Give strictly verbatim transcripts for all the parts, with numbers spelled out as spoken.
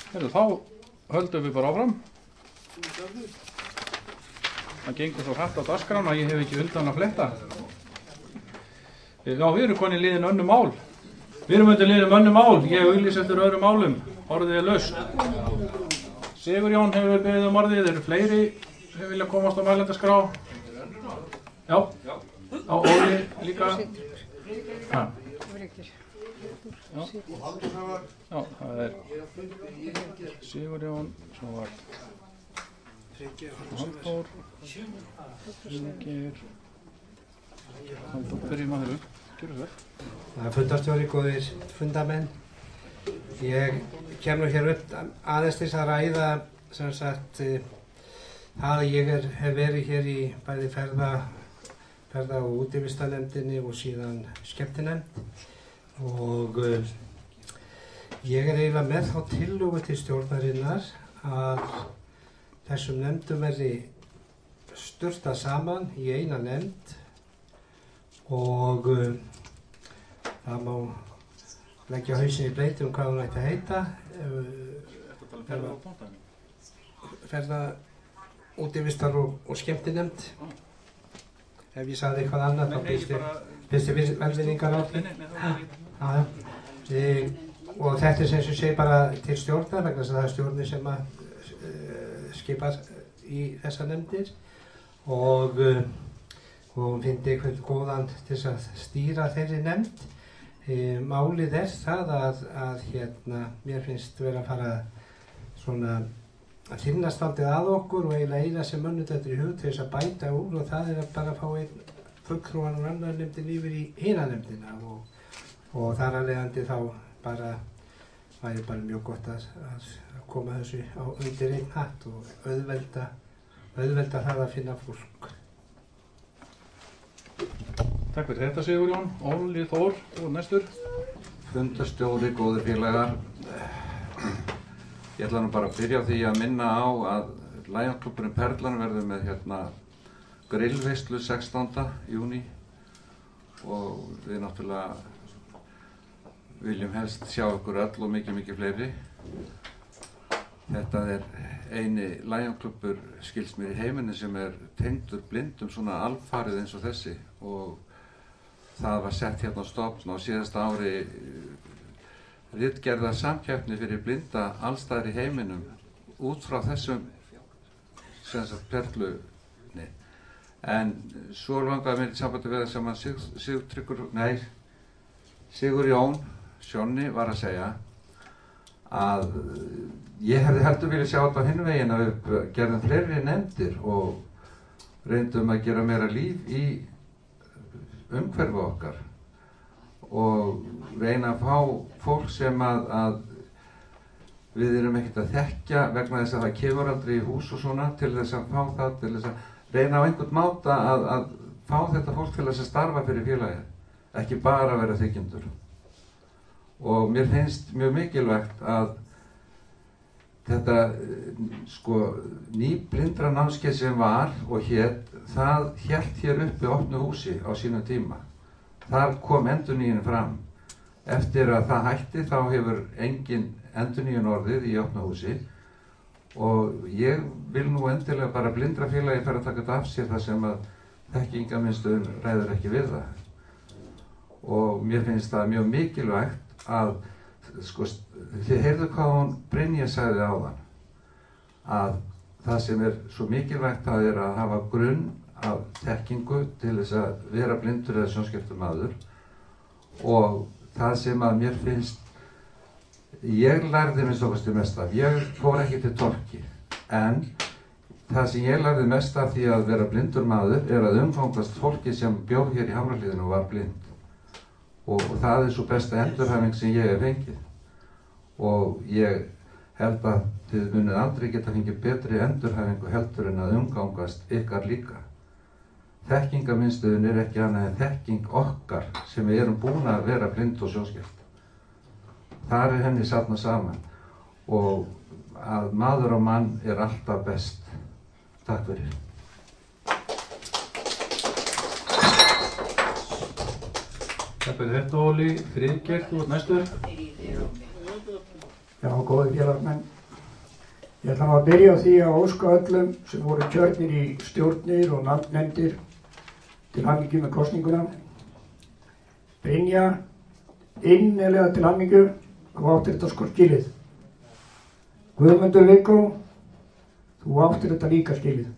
Heyrðu, þá höldum við bara áfram. Það gengur svo hratt á dagskrána að ég hef ekki undan að fletta. Já, við erum konið liðin önnur mál. Við erum undir liðin önnur mál. Ég auglýs eftir öðrum málum. Orðið er laust. Sigurjón hefur beðið um orðið. Eru fleiri sem vilja komast á mælendaskrá? Já. Á Óli líka. Ha. Já. Já, það er Sigurjón, svo var Halldór, Siggeir, Halldór, byrjum að þér upp, gjörðu vel. Það er fundarstjóri, góðir fundamenn. Ég kem nú hér upp aðeins til að ræða sem sagt að ég er, hef verið hér í bæði ferða, ferða- og útivistarnefndinni og síðan skemmtinefnd og uh, ég er eiginlega með þá tillögu til stjórnarinnar að þessum nefndum verði sturtað saman í eina nefnd og uh, það má leggja hausinn í bleyti um hvað hún ætti að heita. Uh, ferða, útivistar og, og skemmtinefnd. Ef ég sagði eitthvað annað þá byrst ég velvinningar á því. Já, e, og þetta er sem ég segi bara til stjórnar vegna þess að það er stjórnir sem að uh, skipar í þessa nefndir og uh, og fyndi einhvern góðan til þess að stýra þeirri nefnd. E, málið er það að, að hérna, mér finnst vera að fara svona að finna standið að okkur og eiginlega eina sem mönnum þetta í hug til þess að bæta úr og það er að bara fá einn fulltrúan og annar nefndin yfir í hina nefndina og og þar að leiðandi þá bara væri bara mjög gott að, að koma þessu á undir einn hatt og auðvelda, auðvelda það að finna fólk. Takk fyrir þetta Sigurjón. Óli Þór, þú er næstur. Fundarstjóri, góðir félagar. Ég ætla nú bara að byrja á því að minna á að Lionsklúbburinn Perlan verður með hérna grillveislu sextánda júní og við náttúrulega viljum helst sjá ykkur öll og mikið, mikið fleiri. Þetta er eini Lionsklúbbur skilst mér í heiminum sem er tengdur blindum svona alfarið eins og þessi og það var sett hérna á stofn á síðasta ári ritgerðar samkeppni fyrir blinda allstaðar í heiminum út frá þessum sem sagt perlunni. En svo langaði mér í sambandi við það sem að Sig, Sigtryggur, nei, Sigurjón Sjónni var að segja að ég hefði heldur viljað sjá þetta á hinn veginn að við gerðum fleiri nefndir og reyndum að gera meira líf í umhverfi okkar og reyna að fá fólk sem að, að við erum ekkert að þekkja vegna þess að það kemur aldrei í hús og svona til þess að fá það, til þess að reyna á einhvern máta að, að fá þetta fólk til þess að starfa fyrir félagið, ekki bara að vera þykjendur. Og mér finnst mjög mikilvægt að þetta sko nýblindra námskeið sem var og hét, það hélt hér uppi opnu húsi á sínum tíma. Þar kom endurnýjun fram. Eftir að það hætti þá hefur engin endurnýjun orðið í opnu húsi og ég vil nú endilega bara blindrafélagi fara að taka þetta af sér þar sem að þekkingamiðstöðin ræður ekki við það. Og mér finnst það mjög mikilvægt að, sko, þið heyrðu hvað hún Brynja sagði áðan, að það sem er svo mikilvægt það er að hafa grunn af þekkingu til þess að vera blindur eða sjónskertur maður og það sem að mér finnst, ég lærði minnst okkar til mest af, ég fór ekki til Torki, en það sem ég lærði mest af því að vera blindur maður er að umfangast fólki sem bjó hér í Hamrahlíðinu og var blind. Og, og það er svo besta endurhæfing sem ég hef fengið og ég held að þið munið aldrei geta fengið betri endurhæfingu heldur en að umgangast ykkar líka. Þekkingamiðstöðin er ekki annað en þekking okkar sem við erum búin að vera blind og sjónskert. Þar er henni safnað saman og að maður og mann er alltaf best. Takk fyrir. Takk fyrir þetta Óli. Friðgeir, þú ert næstur. Já, góði félagsmenn. Ég ætla að byrja á því að óska öllum sem voru kjörnir í stjórnir og nefndir til hamingju með kosninguna. Brynja, innilega til hamingju, þú áttir þetta sko skilið. Guðmundur Viggo, þú áttir þetta líka skilið.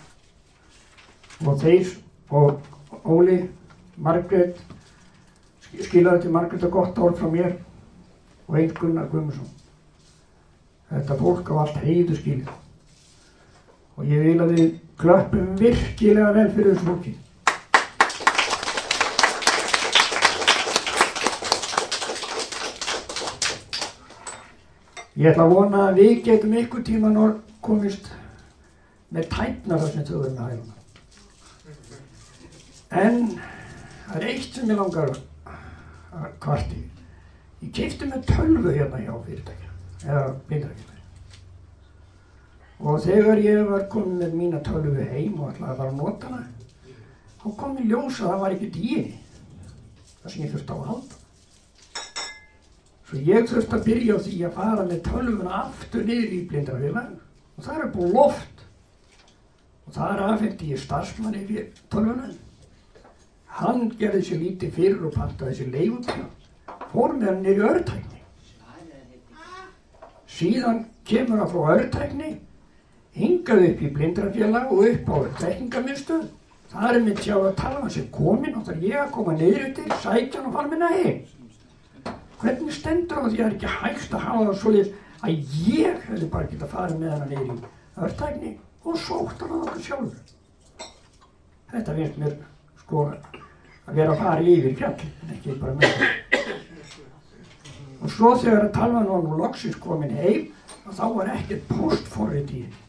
Og þeir og Óli, Margrét, skilaði til Margrét að gott orð frá mér og einn Gunnar Guðmundsson. Þetta fólk á allt heiður skilið. Og ég vil að við klöppum virkilega vel fyrir þessu fólki. Ég ætla að vona að við getum einhvern tímann komist með tæknar þar sem þau eru með hæluna. En það er eitt sem ég langar að kvarti. Ég keypti með tölvu hérna hjá fyrirtækja, eða blindrafélagi. Og þegar ég var komin með mína tölvu heim og ætlaði að fara að nota hana, þá kom í ljós að það var ekkert í henni, það sem ég þurfti á að halda. Svo ég þurfti að byrja á því að fara með tölvuna aftur niður í blindrafélaginu og það er upp á loft. Og þar afhenti ég starfsmanni fyrir tölvuna. Hann gerði sér lítið fyrir og pantaði sér leigutíma, fór með hann niður í örtækni. Síðan kemur hann frá örtækni, hingað upp í blindrafélag og upp á þekkingarmiðstöð. Það er mitt sjá að tala hann sem kominn og þar ég að koma niður yfir, sækja hann og fara minna heim. Hvernig stendur á því að það er ekki hægt að hafa það svolítið að ég hefði bara getað farið með hann niður í örtækni og sótt hann á okkur sjálfur. Þetta finnst mér sko að vera að fara yfir fjallin, en ekki bara með það. Og svo þegar að talvan var nú loksins komin heim, þá var ekkert póstforrit í henni.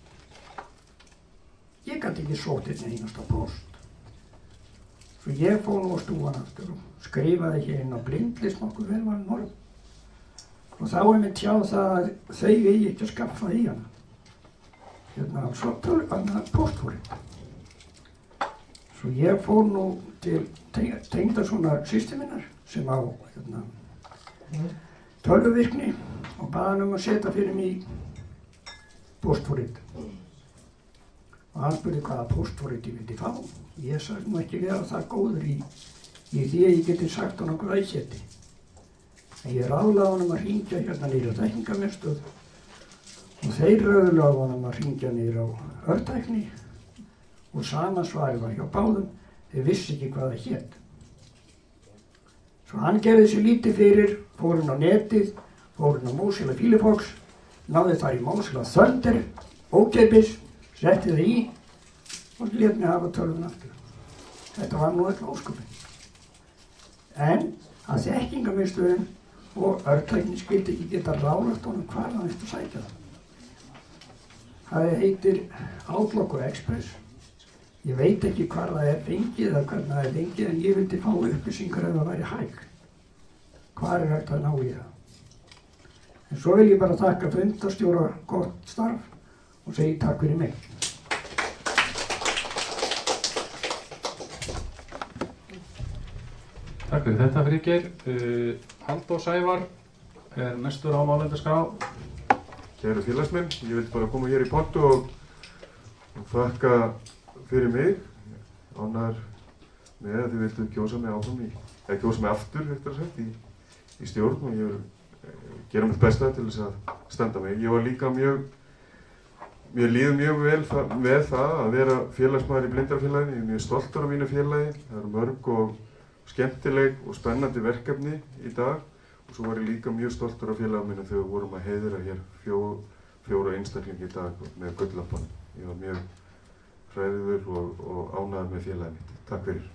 Ég gæti ekki sótt einn einasta póst. Svo ég fór nú á stúan aftur og skrifaði hér inn á blindlist nokkuð vel var norð. Og þá er mér tjáð það að þau eigi ekki að skaffa í hana. Hérna, svo tölvana póstforrit. Svo ég fór nú til tengdasonar systur minnar sem á hérna, tölvuvirkni og baði hann um að setja fyrir mig póstforrit. Og hann spurði hvaða póstforrit ég vildi fá. Ég sagði nú ekki vera það góður í, í því að ég geti sagt hann okkur æseti. En ég ráðlaði honum að hringja hérna niður á þekkingarmiðstöð og þeir ráðlaði honum að hringja niður á örtækni og sama svari var hjá báðum, þeir vissi ekki hvað það hét. Svo hann gerði sér lítið fyrir, fór hann á netið, fór hann á Mozilla Firefox, náði þar í Mozilla Thunder, ókeypis, setti það í og lét mig hafa tölvun aftur. Þetta var nú öll ósköpun. En að þekkingarmiðstöðin og örtækni skyldi ekki geta ráðlagt honum hvar hann eftir að sækja það. Það heitir Outlook og Express. Ég veit ekki hvar það er fengið eða hvernig það er fengið en ég vildi fá upplýsingar ef það væri hægt. Hvar er hægt að ná í það? En svo vil ég bara þakka fundarstjóra gott starf og segi takk fyrir mig. Takk fyrir þetta Friðgeir. Uh, Halldór Sævar er næstur á málendaskrá. Kæru félagsmenn, ég vildi bara koma hér í pontu og, og þakka fyrir mig. Ánægður með að þið vildu kjósa mig áfram í, eða kjósa mig aftur, eftir að sagt, í, í stjórn og ég vil eh, gera mitt besta til þess að standa mig. Ég var líka mjög, mér líður mjög vel það, með það að vera félagsmaður í blindrafélaginu. Ég er mjög stoltur á mínu félagi. Það eru mörg og skemmtileg og spennandi verkefni í dag og svo var ég líka mjög stoltur af félagum minna þegar við vorum að heiðra hér fjó, fjóra einstaklingi í dag með gullappanum. Ég var mjög hræðiður og, og ánægður með félagið mitt. Takk fyrir.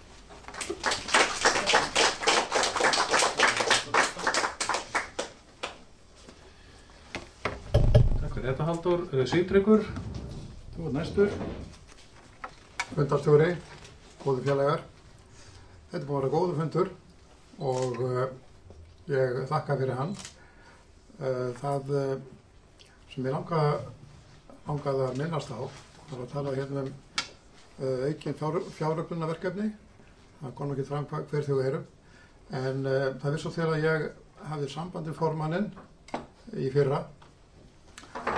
Takk fyrir þetta Halldór. Sigtryggur, þú ert næstur. Fundarstjóri, góðu félagar. Þetta er búin að vera góður fundur og uh, ég þakka fyrir hann. Uh, það uh, sem ég langa, langaði að minnast á, það var að tala hérna um uh, aukinn fjár, fjáröflunarverkefni. Það kom ekki fram hver þau eru. En uh, það er svo þegar að ég hafði samband við formanninn í fyrra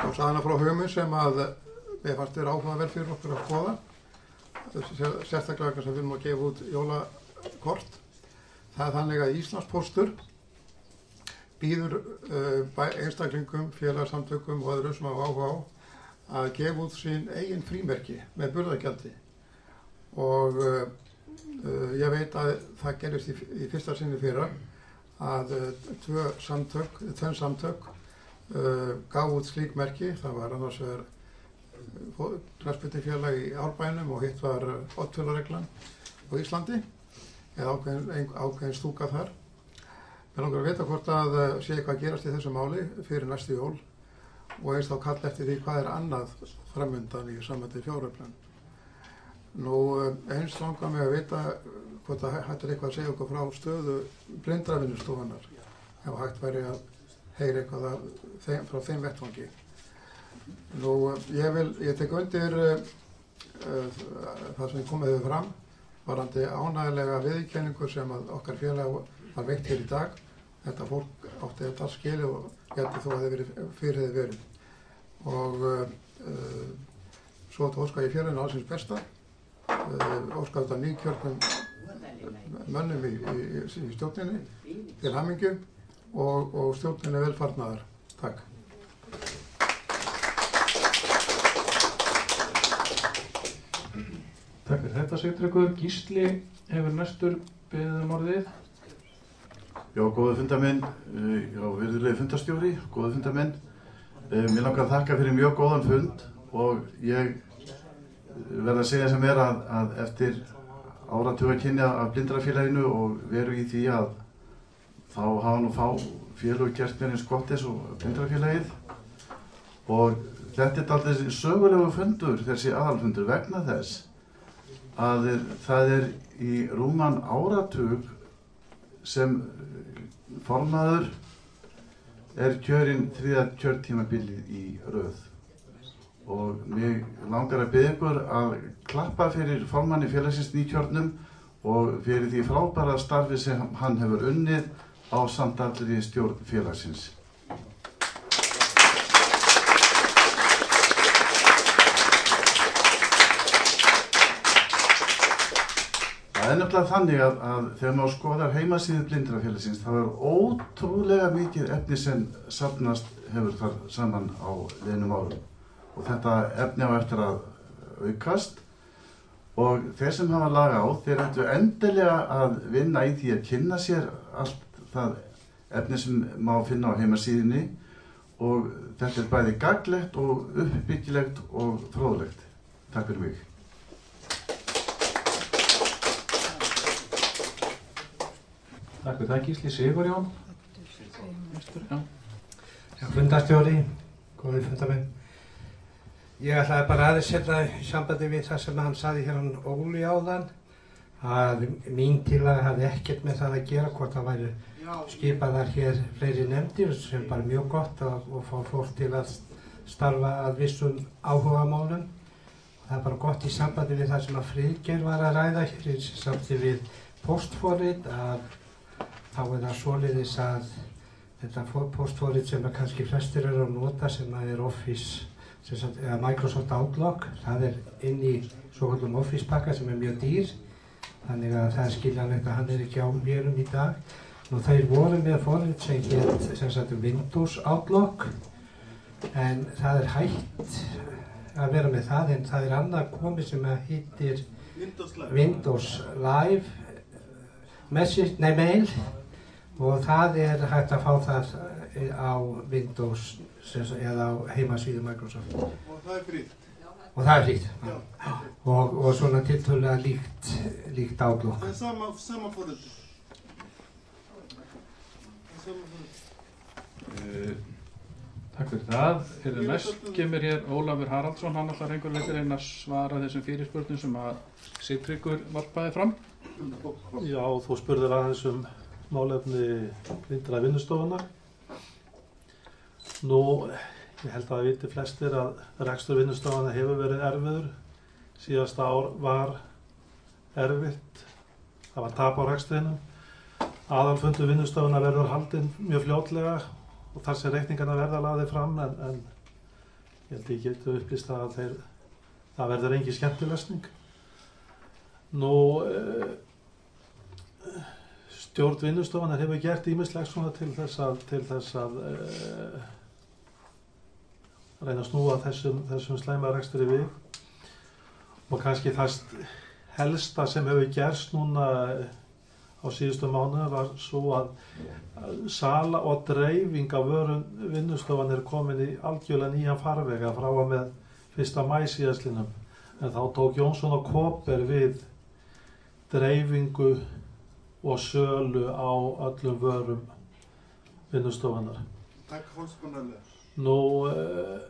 og sagði hana frá hugmynd sem að við fannst þér áhugaverð fyrir okkur að skoða, sérstaklega sem við viljum að gefa út jólakort. Það er þannig að Íslandspóstur býður uh, einstaklingum, félagsamtökum og öðru sem hafa áhuga á að gefa út sín eigin frímerki með burðargjaldi. Og uh, uh, ég veit að það gerist í, í fyrsta sinni fyrra að uh, tvö samtök, tvenn samtök uh, gaf út slík merki. Það var annars vegar uh, knattspyrnufélag í Árbænum og hitt var uh, oddfélagsreglan á Íslandi, eða ákveðin, ákveðin stúka þar. Mér langar að vita hvort að uh, sé eitthvað að gerast í þessu máli fyrir næstu jól og eins þá kalla eftir því hvað er annað framundan í sambandi fjáröflun. Nú eins langar mig að vita hvort að hægt er eitthvað að segja okkur frá stöðu blindravinnustofunnar, ef hægt væri að heyra eitthvað að þeim, frá þeim vettvangi. Nú ég vil, ég tek undir uh, uh, það sem komið hefur fram varandi ánægilega viðurkenningu sem að okkar félag var veitt hér í dag. Þetta fólk átti þetta skilið og ég held þó að það verið fyrir þið verið. Og uh, svo þetta óska ég félaginu allsins besta, uh, óska þetta nýkjörnum mönnum í, í, í stjórninni til hamingju og, og stjórninni velfarnaðar. Takk. Takk fyrir þetta, Sigtryggur. Gísli hefur næstur beðið um orðið. Já, góða fundamenn, já, virðulegi fundarstjóri, góða fundamenn. Mér langar að þakka fyrir mjög góðan fund og ég verð að segja sem er að, að eftir áratugakynni af Blindrafélaginu og veru í því að þá hafa nú fá félög gert mér eins gott eins og Blindrafélagið og þetta er alltaf sögulegu fundur, þessi aðalfundur, vegna þess að það er í rúman áratug sem formaður er kjörinn þriðja kjörtímabilið í röð og mig langar að biðja ykkur að klappa fyrir formanni félagsins nýkjörnum og fyrir því frábæra starfi sem hann hefur unnið á samt allri stjórn félagsins. Það er nefnilega þannig að, að þegar maður skoðar heimasíðu Blindrafélagsins þá er ótrúlega mikið efni sem safnast hefur þar saman á liðnum árum og þetta efni á eftir að aukast og þeir sem hafa lag á þeir ættu endilega að vinna í því að kynna sér allt það efni sem má finna á heimasíðunni og þetta er bæði gagnlegt og uppbyggilegt og fróðlegt. Takk fyrir mig. Takk fyrir það, Gísli. Sigurjón. Já, fundarstjóri, góði fundamenn. Ég ætlaði bara aðeins hérna í sambandi við það sem hann sagði hér hann Óli áðan að mín tillaga hafði ekkert með það að gera hvort það væri skipaðar hér fleiri nefndir sem bara mjög gott og, og fá fólk til að starfa að vissum áhugamálum. Það er bara gott í sambandi við það sem að Friðgeir var að ræða hér í sambandi við póstforrit að þá er það svoleiðis að þetta póstforrit sem að kannski flestir eru að nota sem að er Office, sem sagt, eða Microsoft Outlook, það er inn í svokallum Office pakka sem er mjög dýr, þannig að það er skiljanlegt að hann er ekki á mérum í dag. Nú þeir voru með forrit sem hét sem sagt Windows Outlook, en það er hægt að vera með það, en það er annað komið sem að hittir Windows Live, Windows Live Message, nei, mail og það er hægt að fá það á Windows eða á heimasíðu Microsoft. Og það er frítt. Og það er frítt. Og, og svona tiltölulega líkt, líkt Outlook. Það er sama, sama forriti. Uh, takk fyrir það. Fyrir næst kemur hér Ólafur Haraldsson, hann ætlar einhver veitir einn að svara þessum fyrirspurnum sem að Sigtryggur varpaði fram. Já, þú spurðir aðeins um málefni blindra vinnustofunar. Nú, ég held að það viti flestir að rekstur vinnustofana hefur verið erfiður. Síðasta ár var erfitt. Það var tap á rekstrinum. Aðalfundur vinnustofunar verður haldinn mjög fljótlega og þar sem reikningarna verða lagðir fram en, en Ég held ég geti upplýst að þeir, það verður engin skemmtilesning. Nú, uh, stjórn vinnustofunar hefur gert ýmislegt svona til þess að, til þess að uh, reyna að snúa þessum, þessum slæmarekstri við. Og kannski það helsta sem hefur gerst núna á síðustu mánuði var svo að sala og dreifing af vörum vinnustofan er komin í algjörlega nýjan farvega frá og með fyrsta maí síðastliðnum. En þá tók Jónsson og Kooper við dreifingu og sölu á öllum vörum vinnustofanar. Takk fólksbúinarlega. Nú, uh,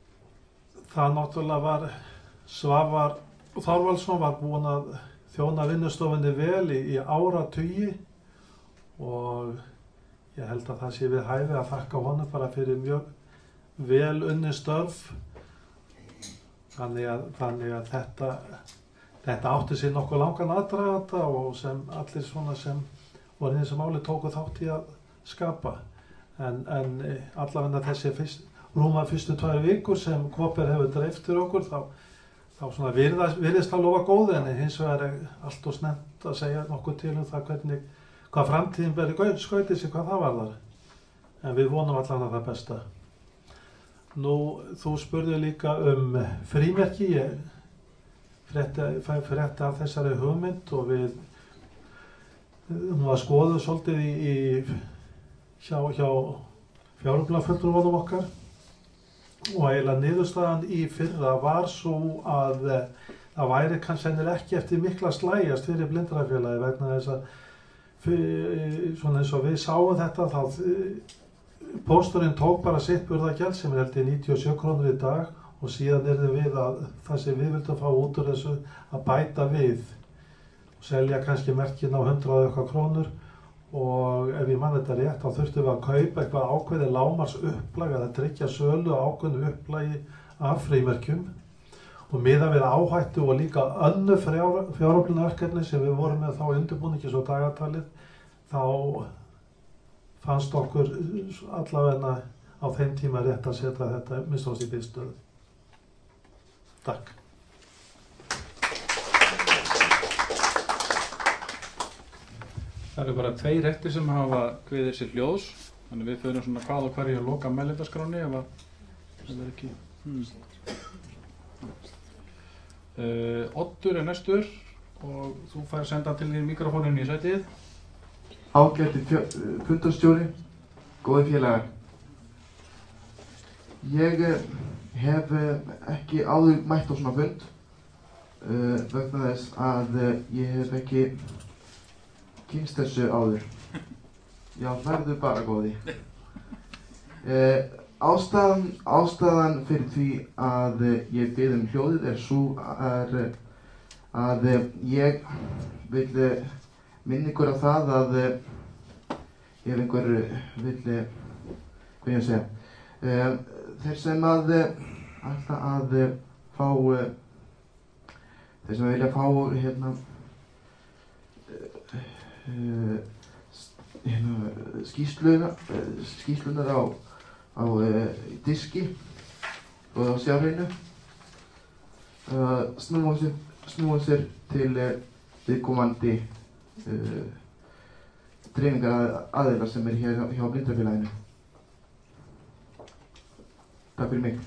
það náttúrulega var Svavar Þorvaldsson var búinn að þjóna vinnustofunni vel í, í áratugi og ég held að það sé við hæfi að þakka honum bara fyrir mjög vel unnin störf. Þannig að, þannig að þetta, þetta átti sér nokkuð langan aðdraganda og sem allir svona sem voru í þessu máli tóku þátt í að skapa. En, en allavega þessi fyrst, rúma fyrstu tvær vikur sem Kooper hefur dreift fyrir okkur þá þá svona virðast, virðist það lofa góðu en hins vegar er allt og snemmt að segja nokkuð til um það hvernig, hvað framtíðin beri skautið sig hvað það varðar. En við vonum allan að það besta. Nú, þú spurði líka um frímerki, ég frétti, frétti af þessari hugmynd og við, nú að skoðu svolítið í, í hjá, hjá fjáröflunarfulltrúunum okkar. Og eiginlega niðurstaðan í fyrra var svo að það væri kannski ekki eftir mikla slægjast fyrir blindrafélagi vegna þess að fyrir, svona eins og við sáum þetta þá pósturinn tók bara sitt burðargjald sem er held í níutíu og sjö krónur í dag og síðan er þið við að það sem við vildum fá út úr þessu að bæta við og selja kannski merkin á hundrað og eitthvað krónur. Og ef ég man þetta rétt, þá þurftum við að kaupa eitthvað ákveðið lámars upplag að tryggja sölu á ákveðnu upplagi af frímerkjum og miðað við áhættu og líka önnur fjáröflunarverkefni sem við vorum með þá undirbúningis og dagatalið, þá fannst okkur allavega á þeim tíma rétt að setja þetta minnst á sitt í stöðu. Takk. Það eru bara tveir eftir sem hafa kveðið sér hljóðs, þannig við förum svona hvað og hverju að loka mælendaskránni ef að það er ekki. Hmm. Uh, Oddur er næstur og þú fær senda til þín mikrofónin í sætið. Ágæti fundarstjóri, góði félagar. Ég hef ekki áður mætt á svona fund uh, vegna þess að ég hef ekki kynst þessu áður. Já, verður bara góði. Uh, ástæðan, ástæðan fyrir því að ég bið um hljóðið er svo er, að ég vil minna ykkur á það að ef einhver vil, hvað ég að segja, uh, þeir sem að ætla að fá, þeir sem vilja fá hérna, Uh, hérna, skýsluna, uh, skýslunar á, á uh, diski og á sjárheinu uh, snúa sér, snúa sér til uh, viðkomandi uh, dreifingar aðeila sem er hér hjá blindrafélaginu. Takk fyrir mig.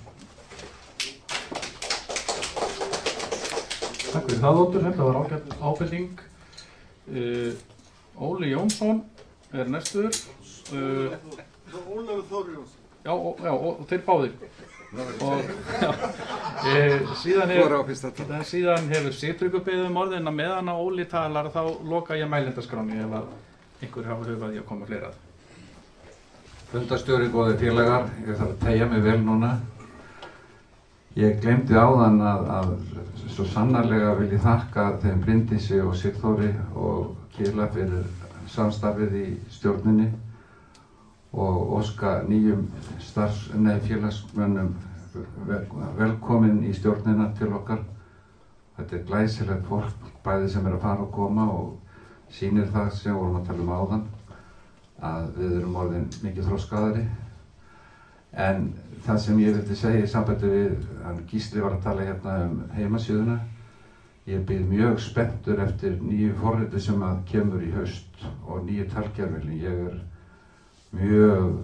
Takk fyrir það, Oddur. Þetta var ágætt ábending. Uh, Óli Jónsson er næstur. Uh, Ólafur Þór Jónsson. Já, og, já, og þeir báðir. Og já, uh, síðan, er, síðan hefur Sigtryggur beðið um orðin að meðan að Óli talar þá loka ég mælendaskránni ef að einhver hafa hugað í að koma fleira að. Fundarstjóri, góði félagar, ég þarf að teygja mig vel núna. Ég glemdi áðan að, að svo sannarlega vil ég þakka þeim Bryndísi og Sigþóri og Gíla fyrir samstarfið í stjórninni og óska nýjum starfs, nei, félagsmönnum velkomin í stjórnina til okkar. Þetta er glæsilegt fólk, bæði sem er að fara og koma og sýnir það sem vorum að tala um áðan, að við erum orðin mikið þroskaðari. En það sem ég vildi segja í sambandi við, hann Gísli var að tala hérna um heimasíðuna, ég bíð mjög spenntur eftir nýju forriti sem að kemur í haust og nýju talgerfili. Ég er mjög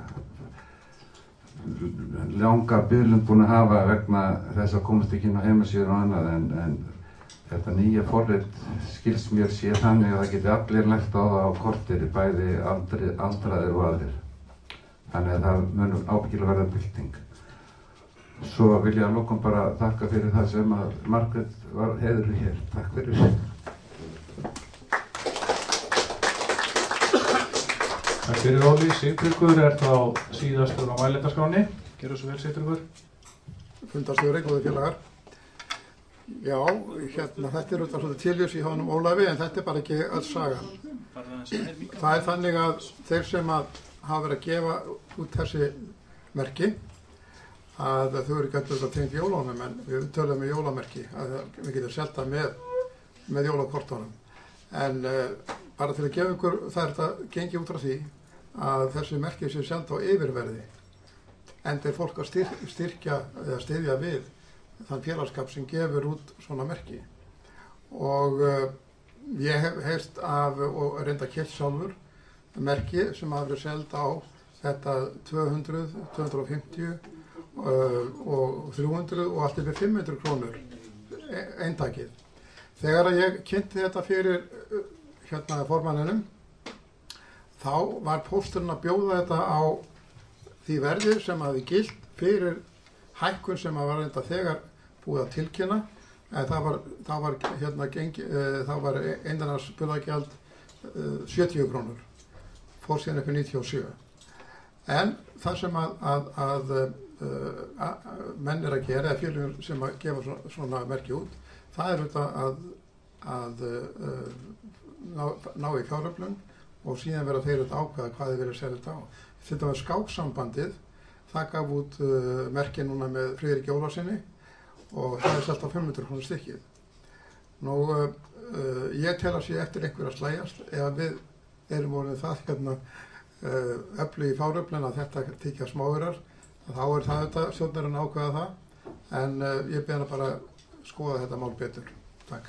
langa biðlund búin að hafa vegna þess að komast ekki inn á heimasíður og annað, en, en þetta nýja forrit skilst mér sé þannig að það geti allir lært á það á korteri, bæði aldri, aldraðir og aðrir. Þannig að það munum ábyggilega verða bylting. Svo vil ég að lokum bara þakka fyrir það sem að Margrét var heiður hér. Takk fyrir. Takk fyrir Óli. Sigtryggur er þá síðastur á mælendaskránni. Gerðu svo vel, Sigtryggur. Fundarstjóri, góðir félagar. Já, hérna, þetta er auðvitað svolítið tilljós í honum Ólafi, en þetta er bara ekki öll sagan. Það er þannig að þeir sem að hafa verið að gefa út þessi merki, að þau eru gætið auðvitað tengt jólunum, en við tölum með jólamerki, að við getum selt það með, með jólakortunum. En uh, bara til að gefa ykkur, það er þetta gengið út frá því að þessi merki sé seld á yfirverði, en þeir fólk að styr, styrkja eða styðja við þann félagskap sem gefur út svona merki. Og uh, ég hef heyrst af, og reynda keypt sjálfur, merki sem hafa verið seld á þetta tvö hundruð, tvö hundruð fimmtíu uh, og þrjú hundruð og allt yfir fimm hundruð krónur eintakið. Þegar að ég kynnti þetta fyrir uh, hérna formanninum, þá var pósturinn að bjóða þetta á því verði sem hafi gilt fyrir hækkun sem að var reynda þegar búið að tilkynna, en það var, það var, hérna, gengi, uh, það var eindanars bulagjald uh, sjötíu krónur, fór síðan upp í níutíu og sjö. En það sem að, að, að, uh, að menn er að gera, eða félögum sem að gefa svona, svona merki út, það er auðvitað að, að uh, ná, ná í fjáröflun og síðan vera þeir að ákveða hvað þeir verið selja þetta á. Þetta var Skáksambandið, það gaf út uh, merki núna með Friðrik Jólasinni og það er selt á fimm hundruð krónur stykkið. Nú, uh, uh, ég tel að sé eftir einhver að slægjast ef við erum orðið það hérna uh, öflug í fjáröflun að þetta þykja smáurar, þá er það þetta stjórnarinn ákveða það, en uh, ég beina bara að skoða þetta mál betur. Takk.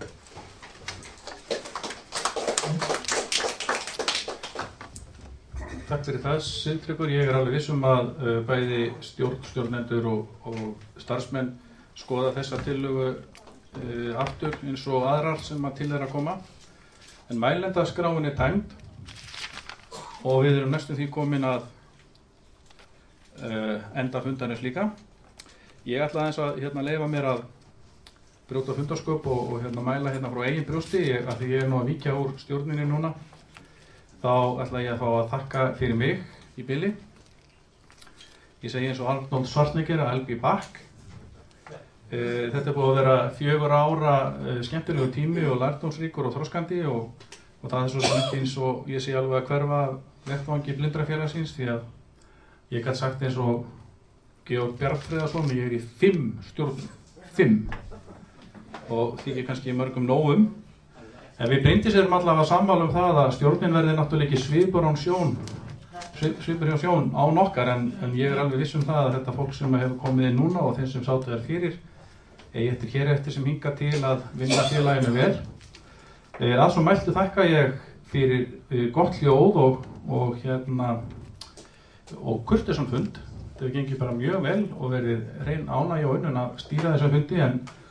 Takk fyrir það, Sigtryggur. Ég er alveg viss um að uh, bæði stjórn, stjórnendur og, og starfsmenn skoða þessa tillögu uh, aftur eins og aðrar sem að til er að koma. En mælendaskráin er tæmd og við erum næstum því komin að uh, enda fundarins líka. Ég ætla aðeins að hérna, leyfa mér að brjóta fundarsköp og, og hérna, mæla hérna frá eigin brjósti, ég, af því ég er nú að víkja úr stjórninni núna. Þá ætla ég að fá að þakka fyrir mig í bili. Ég segi eins og Arnold Schwarzenegger að I'll be back. Uh, þetta er búið að vera fjögur ára uh, skemmtilegu tími og lærdómsríkur og þroskandi og, og það er svo sem ekki eins og ég sé alveg að hverfa vettvangi Blindrafélagsins, því að ég gæti sagt eins og Georg Bjarnfreðarsson, ég er í fimm stjórnum, fimm, og þykir kannski mörgum nógum. En við Bryndís erum allavega sammála um það að stjórnin verði náttúrulega ekki svipur án sjón, svipur hjá sjón án okkar, en, en ég er alveg viss um það að þetta fólk sem hefur komið inn núna og þeim sem sátu þær fyrir, eigi eftir hér eftir sem hinga til að vinna félaginu vel. E, að svo mæltu þakka ég fyrir e, gott hljóð og, og, hérna, og kurteissan fund. Þetta hefur gengið bara mjög vel og verið reyn ánægja og unnun að stýra þessum fundi, en